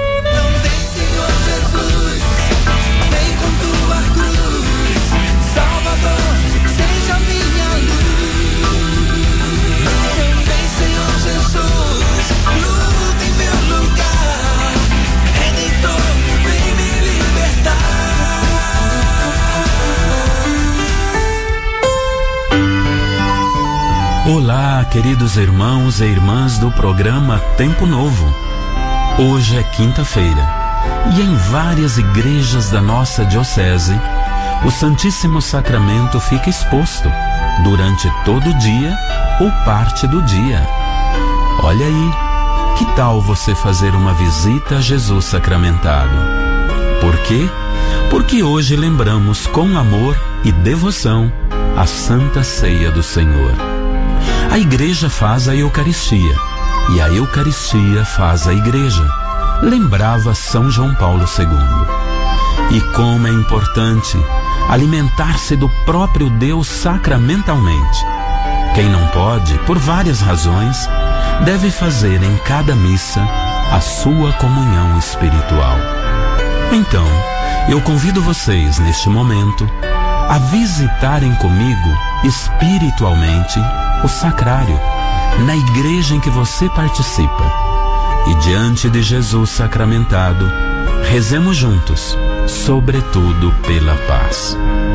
S9: Olá, queridos irmãos e irmãs do programa Tempo Novo. Hoje é quinta-feira e em várias igrejas da nossa diocese, o Santíssimo Sacramento fica exposto durante todo o dia ou parte do dia. Olha aí, que tal você fazer uma visita a Jesus sacramentado? Por quê? Porque hoje lembramos com amor e devoção a Santa Ceia do Senhor. A igreja faz a Eucaristia e a Eucaristia faz a igreja, lembrava São João Paulo II. E como é importante alimentar-se do próprio Deus sacramentalmente. Quem não pode, por várias razões, deve fazer em cada missa a sua comunhão espiritual. Então, eu convido vocês neste momento a visitarem comigo espiritualmente o sacrário, na igreja em que você participa. E diante de Jesus sacramentado, rezemos juntos, sobretudo pela paz.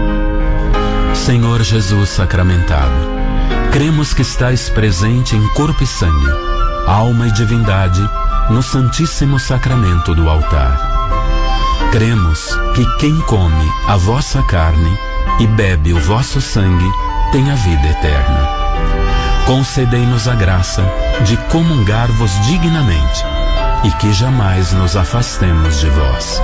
S9: Senhor Jesus sacramentado, cremos que estás presente em corpo e sangue, alma e divindade, no Santíssimo Sacramento do altar. Cremos que quem come a vossa carne e bebe o vosso sangue tem a vida eterna. Concedei-nos a graça de comungar-vos dignamente e que jamais nos afastemos de vós.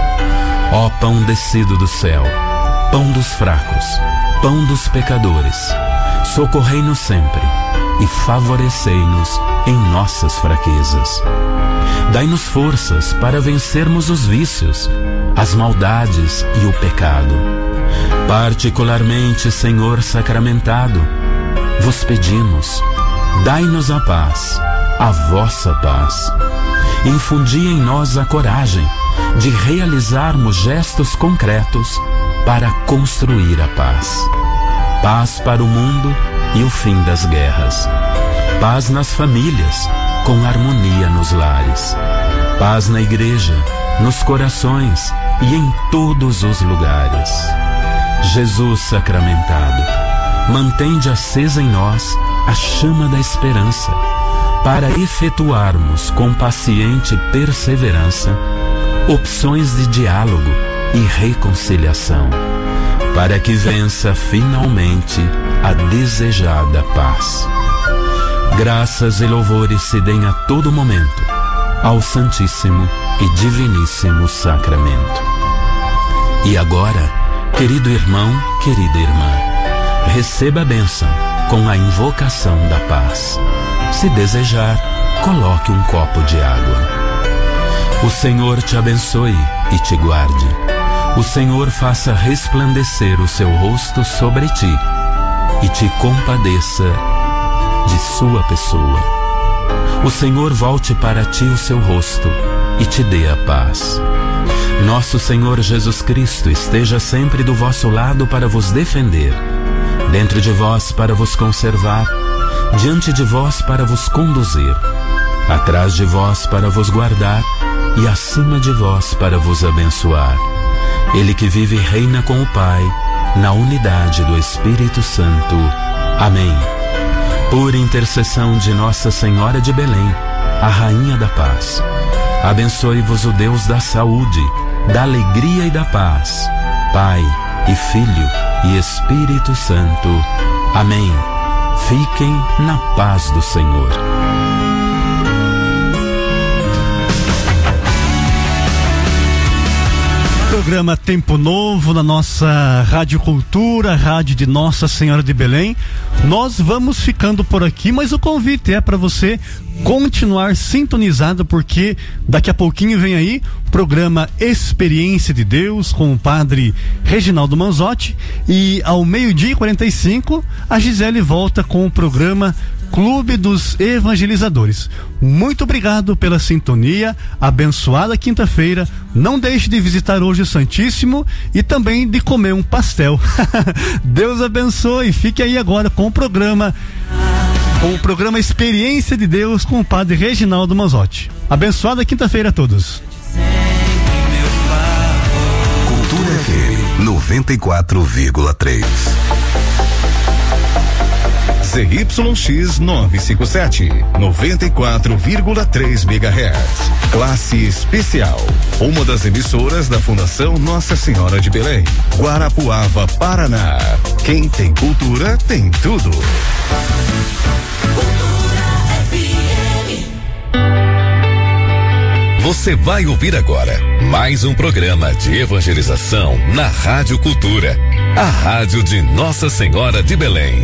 S9: Ó pão descido do céu, pão dos fracos, pão dos pecadores, socorrei-nos sempre e favorecei-nos em nossas fraquezas. Dai-nos forças para vencermos os vícios, as maldades e o pecado. Particularmente, Senhor sacramentado, vos pedimos, dai-nos a paz, a vossa paz. Infundi em nós a coragem de realizarmos gestos concretos para construir a paz. Paz para o mundo e o fim das guerras. Paz nas famílias, com harmonia nos lares. Paz na igreja, nos corações e em todos os lugares. Jesus sacramentado, mantende acesa em nós a chama da esperança, para efetuarmos com paciente perseverança opções de diálogo e reconciliação, para que vença finalmente a desejada paz. Graças e louvores se deem a todo momento ao Santíssimo e Diviníssimo Sacramento. E agora, querido irmão, querida irmã, receba a bênção com a invocação da paz. Se desejar, coloque um copo de água. O Senhor te abençoe e te guarde. O Senhor faça resplandecer o seu rosto sobre ti e te compadeça de sua pessoa. O Senhor volte para ti o seu rosto e te dê a paz. Nosso Senhor Jesus Cristo esteja sempre do vosso lado para vos defender, dentro de vós para vos conservar, diante de vós para vos conduzir, atrás de vós para vos guardar e acima de vós para vos abençoar. Ele que vive e reina com o Pai, na unidade do Espírito Santo. Amém. Por intercessão de Nossa Senhora de Belém, a Rainha da Paz, abençoe-vos o Deus da saúde, da alegria e da paz, Pai e Filho e Espírito Santo. Amém. Fiquem na paz do Senhor.
S1: Programa Tempo Novo na nossa Rádio Cultura, rádio de Nossa Senhora de Belém. Nós vamos ficando por aqui, mas o convite é para você continuar sintonizado, porque daqui a pouquinho vem aí o programa Experiência de Deus com o padre Reginaldo Manzotti, e ao 12:45 a Gisele volta com o programa Clube dos Evangelizadores. Muito obrigado pela sintonia, abençoada quinta-feira. Não deixe de visitar hoje o Santíssimo e também de comer um pastel. Deus abençoe. Fique aí agora com o programa Experiência de Deus com o padre Reginaldo Manzotti. Abençoada quinta-feira a todos.
S7: Cultura FM 94,3.
S10: ZYX 957, 94,3 MHz. Classe especial. Uma das emissoras da Fundação Nossa Senhora de Belém. Guarapuava, Paraná. Quem tem cultura tem tudo.
S11: Você vai ouvir agora mais um programa de evangelização na Rádio Cultura, a rádio de Nossa Senhora de Belém.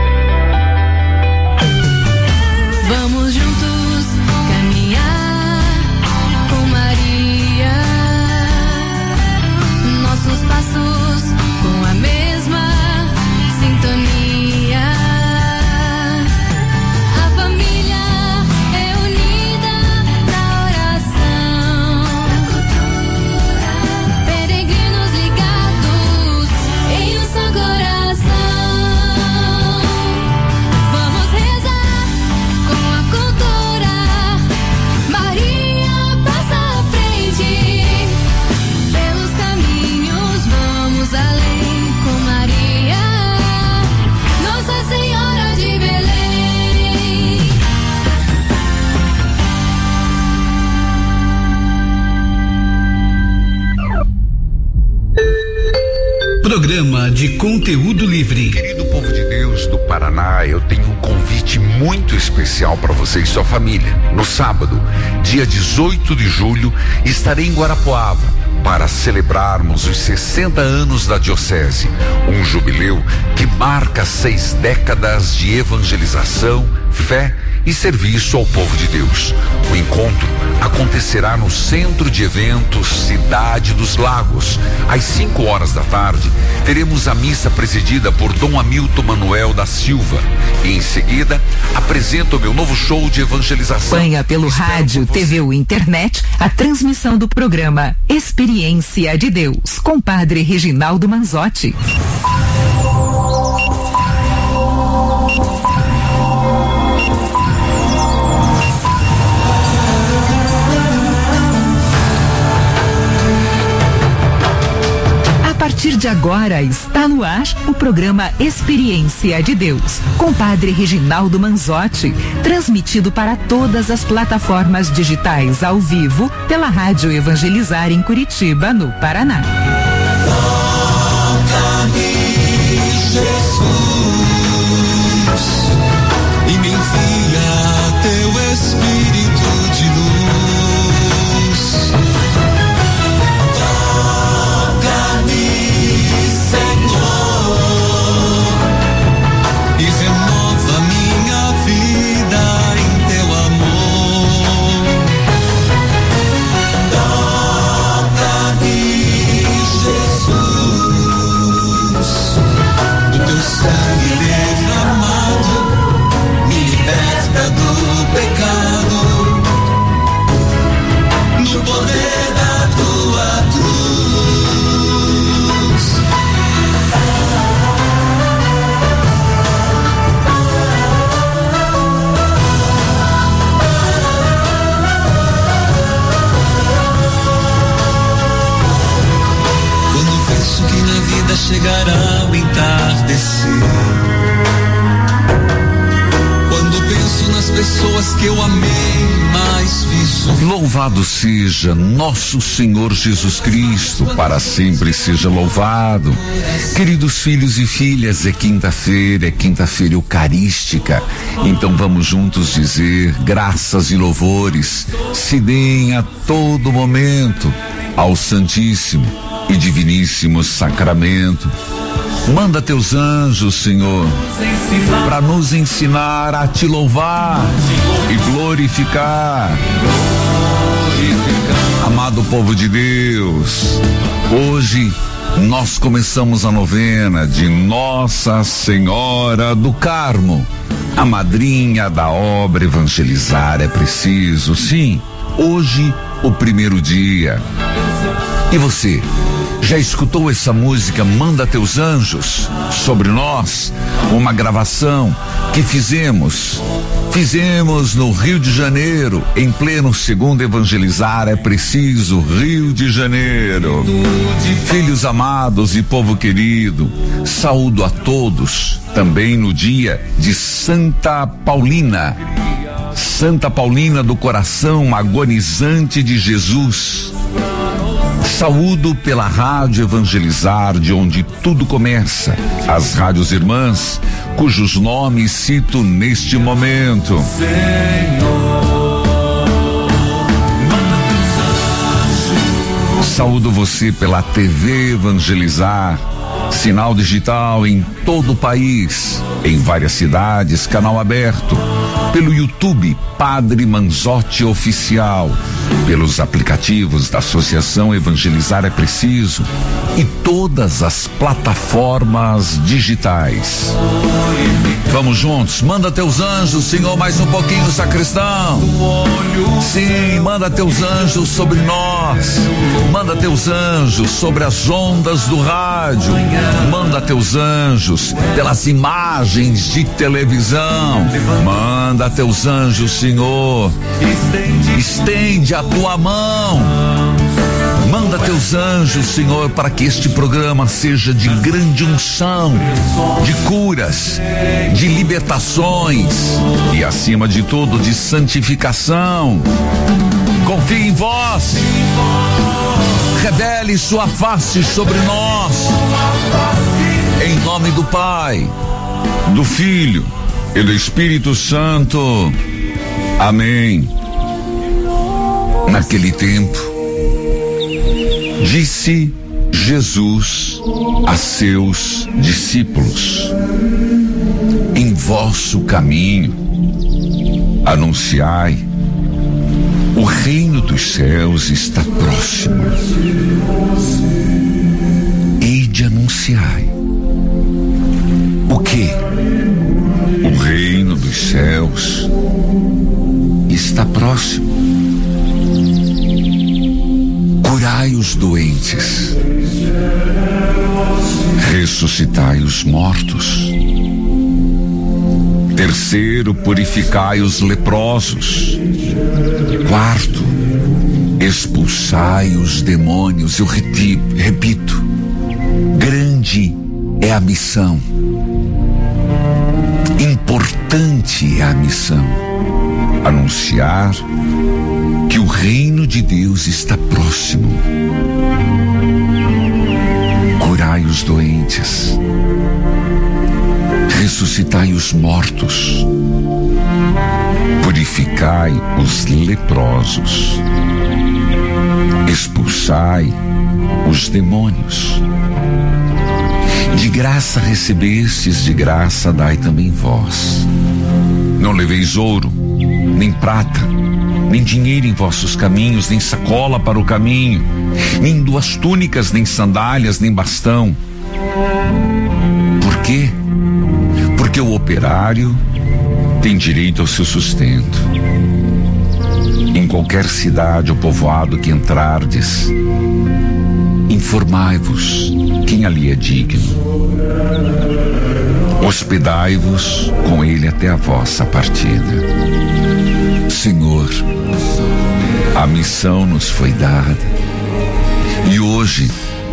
S8: Vamos juntos caminhar com Maria, nossos passos com a mesma sintonia. A família é unida na oração, peregrinos ligados em um só coração. Vamos rezar com a cultura. Maria passa à frente, pelos caminhos vamos além com Maria, Nossa Senhora de Belém.
S4: Programa de conteúdo livre.
S12: Querido povo de Deus do Paraná, eu tenho um convite muito especial para você e sua família. No sábado, dia 18 de julho, estarei em Guarapuava para celebrarmos os 60 anos da Diocese, um jubileu que marca 6 décadas de evangelização, fé e serviço ao povo de Deus. O encontro acontecerá no Centro de Eventos Cidade dos Lagos. Às 5 horas da tarde, teremos a missa presidida por Dom Hamilton Manuel da Silva. E em seguida, apresento o meu novo show de evangelização.
S13: Acompanha pelo rádio, TV ou internet a transmissão do programa Experiência de Deus com padre Reginaldo Manzotti. A partir de agora está no ar o programa Experiência de Deus, com padre Reginaldo Manzotti, transmitido para todas as plataformas digitais ao vivo pela Rádio Evangelizar em Curitiba, no Paraná.
S8: Toca-me, Jesus, e me envia teu Espírito de luz. Toca-me, Senhor, e renova minha vida em teu amor. Toca-me, Jesus, do teu sangue derramado me liberta do pecado, no poder da tua cruz. Quando penso que na vida chegará o entardecer, quando penso nas pessoas que eu amei, mais vi sofrer.
S12: Louvado seja nosso Senhor Jesus Cristo, para sempre seja louvado. Queridos filhos e filhas, é quinta-feira eucarística. Então vamos juntos dizer graças e louvores se deem a todo momento ao Santíssimo e Diviníssimo Sacramento. Manda teus anjos, Senhor, para nos ensinar a te louvar e glorificar. Amado povo de Deus, hoje nós começamos a novena de Nossa Senhora do Carmo, a madrinha da obra Evangelizar é Preciso. Sim, hoje o primeiro dia. E você, já escutou essa música Manda Teus Anjos sobre nós? Uma gravação que fizemos no Rio de Janeiro, em pleno segundo Evangelizar é Preciso, Rio de Janeiro. Filhos amados e povo querido, saúdo a todos também no dia de Santa Paulina do coração agonizante de Jesus. Saúdo pela Rádio Evangelizar, de onde tudo começa, as rádios irmãs, cujos nomes cito neste momento. Saúdo você pela TV Evangelizar, sinal digital em todo o país, em várias cidades, canal aberto, pelo YouTube Padre Manzotti Oficial, pelos aplicativos da Associação Evangelizar é Preciso e todas as plataformas digitais. Vamos juntos, manda teus anjos, Senhor, mais um pouquinho, sacristão. Sim, manda teus anjos sobre nós, manda teus anjos sobre as ondas do rádio, manda teus anjos pelas imagens de televisão, manda teus anjos, Senhor, estende a tua mão, manda teus anjos, Senhor, para que este programa seja de grande unção, de curas, de libertações e, acima de tudo, de santificação. Confie em vós, revele sua face sobre nós, em nome do Pai, do Filho e do Espírito Santo. Amém. Naquele tempo, disse Jesus a seus discípulos: em vosso caminho anunciai, o reino dos céus está próximo. Ide anunciai. O quê? O reino dos céus está próximo. Curai os doentes, ressuscitai os mortos. Terceiro, purificai os leprosos. Quarto, expulsai os demônios. Eu repito, grande é a missão, importante é a missão: anunciar que o reino de Deus está próximo. Curai os doentes, ressuscitai os mortos, purificai os leprosos, expulsai os demônios. De graça recebestes, de graça dai também vós. Não leveis ouro, nem prata, nem dinheiro em vossos caminhos, nem sacola para o caminho, nem duas túnicas, nem sandálias, nem bastão. Por quê? Porque o operário tem direito ao seu sustento. Em qualquer cidade ou povoado que entrardes, informai-vos quem ali é digno. Hospedai-vos com ele até a vossa partida. Senhor, a missão nos foi dada e hoje,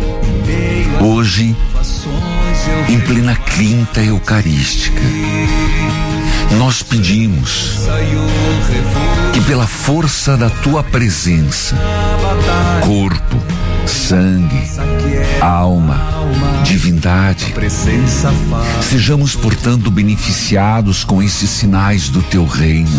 S12: em plena quinta eucarística, nós pedimos que pela força da tua presença, corpo, sangue, alma, divindade, sejamos, portanto, beneficiados com esses sinais do teu reino.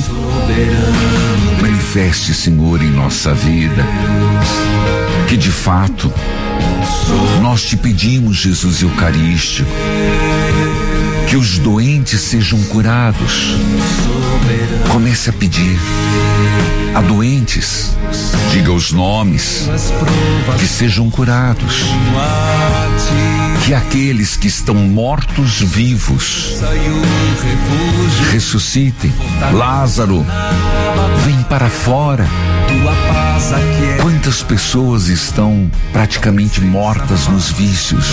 S12: Manifeste, Senhor, em nossa vida que de fato Nós te pedimos, Jesus Eucarístico, que os doentes sejam curados. Comece a pedir a doentes, diga os nomes, que sejam curados. Que aqueles que estão mortos vivos ressuscitem. Lázaro, vem para fora. Quantas pessoas estão praticamente mortas nos vícios,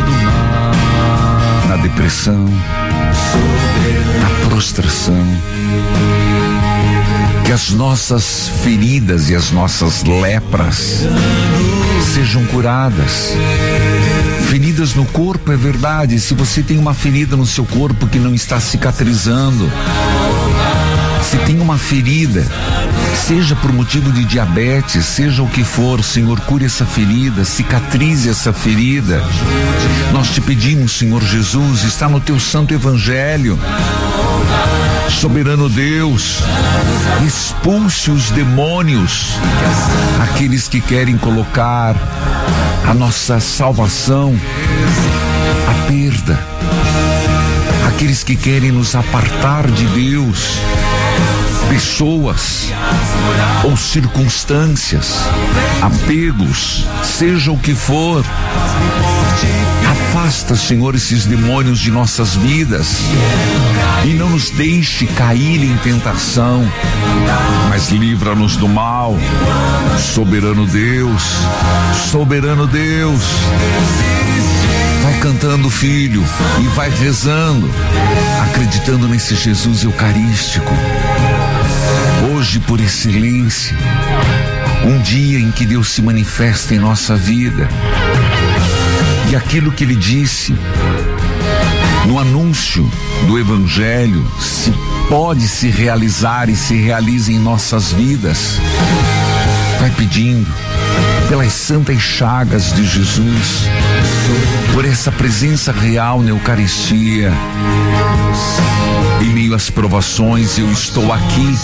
S12: na depressão, na prostração. Que as nossas feridas e as nossas lepras sejam curadas. Feridas no corpo, é verdade. Se você tem uma ferida no seu corpo que não está cicatrizando, se tem uma ferida, seja por motivo de diabetes, seja o que for, Senhor, cure essa ferida, cicatrize essa ferida. Nós te pedimos, Senhor Jesus, está no teu santo evangelho. Soberano Deus, expulse os demônios, aqueles que querem colocar a nossa salvação à perda, aqueles que querem nos apartar de Deus, pessoas ou circunstâncias, apegos, seja o que for. Afasta, Senhor, esses demônios de nossas vidas e não nos deixe cair em tentação, mas livra-nos do mal. Soberano Deus, soberano Deus. Vai cantando, filho, e vai rezando, acreditando nesse Jesus Eucarístico. Hoje, por excelência, um dia em que Deus se manifesta em nossa vida. E aquilo que Ele disse no anúncio do Evangelho pode se realizar e se realiza em nossas vidas. Vai pedindo pelas santas chagas de Jesus, por essa presença real na Eucaristia. Em meio às provações, eu estou aqui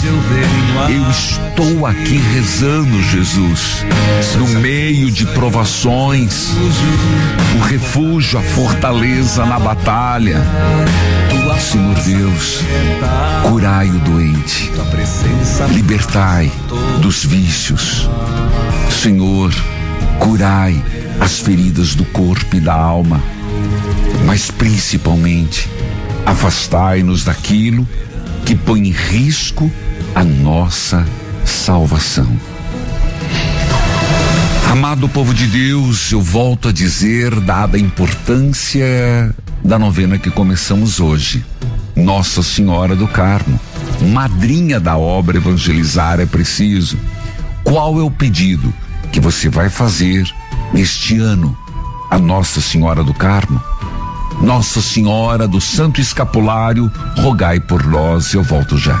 S12: rezando, Jesus. No meio de provações, o refúgio, a fortaleza na batalha. Senhor Deus, curai o doente, libertai dos vícios. Senhor, curai as feridas do corpo e da alma, mas principalmente afastai-nos daquilo que põe em risco a nossa salvação. Amado povo de Deus, eu volto a dizer, dada a importância da novena que começamos hoje, Nossa Senhora do Carmo, madrinha da obra Evangelizar é Preciso. Qual é o pedido que você vai fazer neste ano a Nossa Senhora do Carmo? Nossa Senhora do Santo Escapulário, rogai por nós. Eu volto já.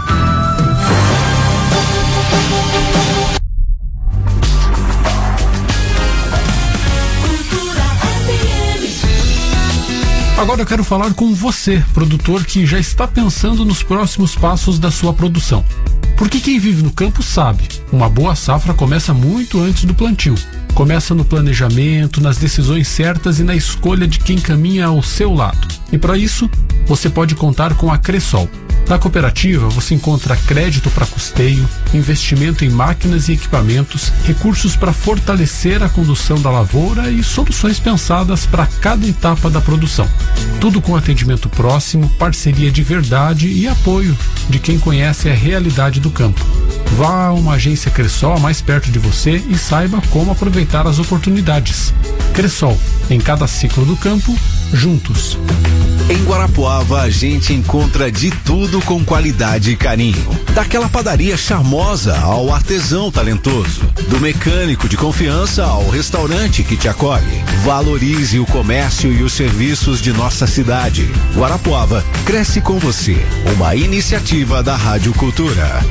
S14: Agora eu quero falar com você, produtor que já está pensando nos próximos passos da sua produção. Porque quem vive no campo sabe, uma boa safra começa muito antes do plantio. Começa no planejamento, nas decisões certas e na escolha de quem caminha ao seu lado. E para isso, você pode contar com a Cressol. Na cooperativa, você encontra crédito para custeio, investimento em máquinas e equipamentos, recursos para fortalecer a condução da lavoura e soluções pensadas para cada etapa da produção. Tudo com atendimento próximo, parceria de verdade e apoio de quem conhece a realidade do campo. Vá a uma agência Cressol mais perto de você e saiba como aproveitar as oportunidades. Cressol, em cada ciclo do campo, juntos.
S15: Em Guarapuava a gente encontra de tudo com qualidade e carinho. Daquela padaria charmosa ao artesão talentoso. Do mecânico de confiança ao restaurante que te acolhe. Valorize o comércio e os serviços de nossa cidade. Guarapuava cresce com você. Uma iniciativa da Rádio Cultura.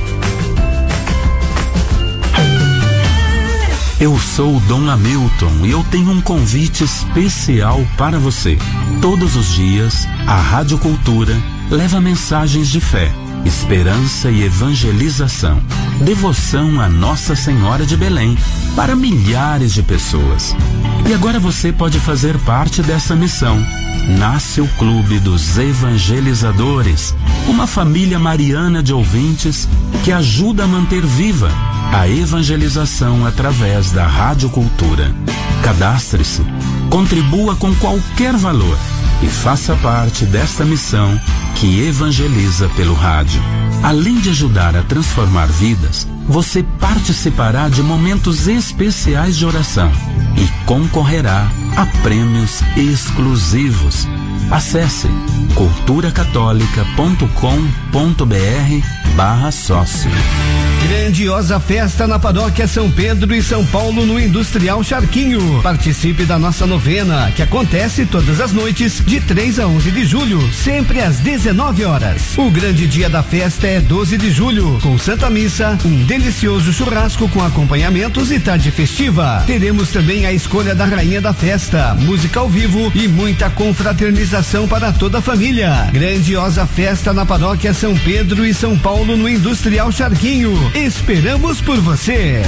S9: Eu sou o Dom Hamilton e eu tenho um convite especial para você. Todos os dias, a Rádio Cultura leva mensagens de fé, esperança e evangelização. Devoção a Nossa Senhora de Belém para milhares de pessoas. E agora você pode fazer parte dessa missão. Nasce o Clube dos Evangelizadores, uma família mariana de ouvintes que ajuda a manter viva a evangelização através da Rádio Cultura. Cadastre-se, contribua com qualquer valor e faça parte desta missão que evangeliza pelo rádio. Além de ajudar a transformar vidas, você participará de momentos especiais de oração e concorrerá a prêmios exclusivos. Acesse culturacatólica.com.br/sócio.
S4: Grandiosa festa na paróquia São Pedro e São Paulo no Industrial Charquinho. Participe da nossa novena, que acontece todas as noites de 3 a 11 de julho, sempre às 19 horas. O grande dia da festa é 12 de julho, com Santa Missa, um delicioso churrasco com acompanhamentos e tarde festiva. Teremos também a escolha da rainha da festa, música ao vivo e muita confraternização para toda a família. Grandiosa festa na paróquia São Pedro e São Paulo no Industrial Charquinho. Esperamos por você.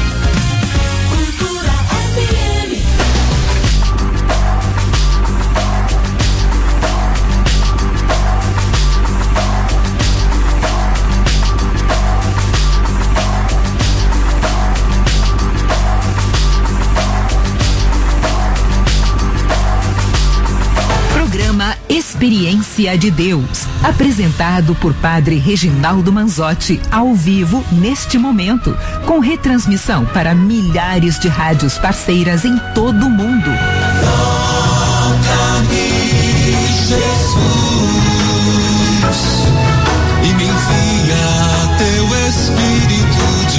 S13: Experiência de Deus, apresentado por Padre Reginaldo Manzotti, ao vivo neste momento, com retransmissão para milhares de rádios parceiras em todo o mundo.
S8: Toca-me, Jesus, e me envia teu Espírito de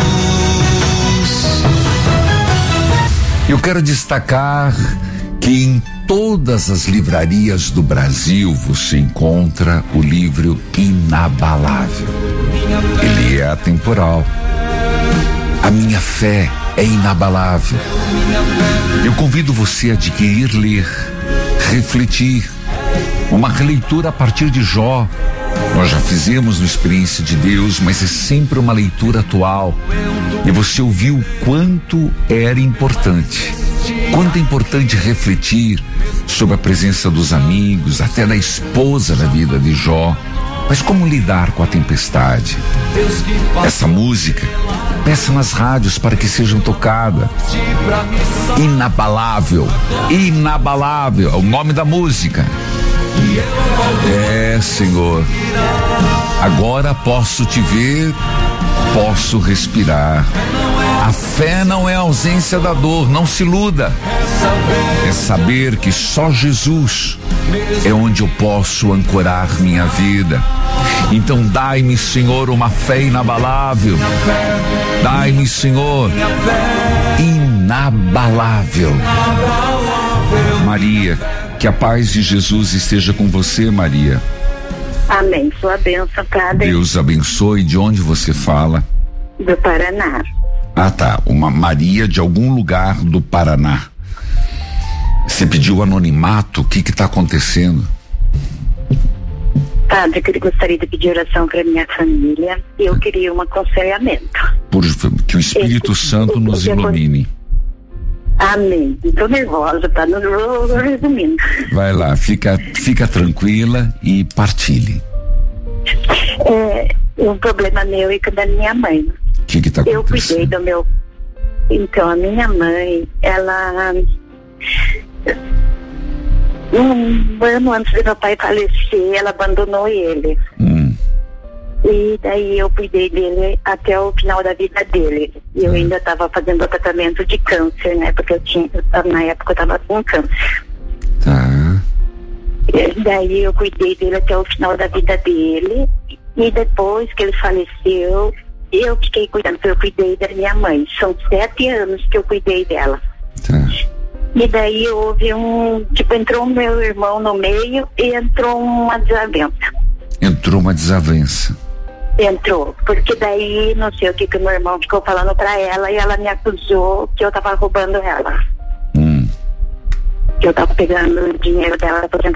S8: luz.
S12: Eu quero destacar que em todas as livrarias do Brasil você encontra o livro Inabalável. Ele é atemporal. A minha fé é inabalável. Eu convido você a adquirir, ler, refletir. Uma releitura a partir de Jó. Nós já fizemos no Experiência de Deus, mas é sempre uma leitura atual. E você ouviu o quanto era importante. Quanto é importante refletir sobre a presença dos amigos, até da esposa na vida de Jó. Mas como lidar com a tempestade? Essa música, peça nas rádios para que sejam tocadas. Inabalável, inabalável, é o nome da música. É, Senhor, agora posso te ver, posso respirar. A fé não é a ausência da dor, não se iluda. É saber que só Jesus é onde eu posso ancorar minha vida. Então dai-me, Senhor, uma fé inabalável. Dai-me, Senhor, inabalável. Maria, que a paz de Jesus esteja com você, Maria.
S16: Amém. Sua bênção, Padre.
S12: Deus abençoe. De onde você fala?
S16: Do Paraná.
S12: Ah, tá. Uma Maria de algum lugar do Paraná. Você pediu anonimato? O que está acontecendo?
S16: Padre, eu gostaria de pedir oração para minha família. Eu queria um aconselhamento.
S12: Que o Espírito Santo nos ilumine.
S16: Amém. Estou nervosa, tá? Resumindo.
S12: Vai lá, fica tranquila e partilhe.
S16: Um problema meu e da minha mãe.
S12: O que está acontecendo?
S16: Eu cuidei do meu... Então, a minha mãe, ela... Um ano antes de meu pai falecer, ela abandonou ele. E daí eu cuidei dele até o final da vida dele. E eu ainda estava fazendo o tratamento de câncer, né? Porque na época eu estava com câncer.
S12: Tá.
S16: E daí eu cuidei dele até o final da vida dele. E depois que ele faleceu, eu fiquei cuidando, eu cuidei da minha mãe. São 7 anos que eu cuidei dela.
S12: Tá.
S16: E daí houve entrou o meu irmão no meio e entrou uma desavença.
S12: Entrou uma desavença.
S16: Entrou, porque daí não sei o que o meu irmão ficou falando pra ela e ela me acusou que eu tava roubando ela. Que eu tava pegando o dinheiro dela da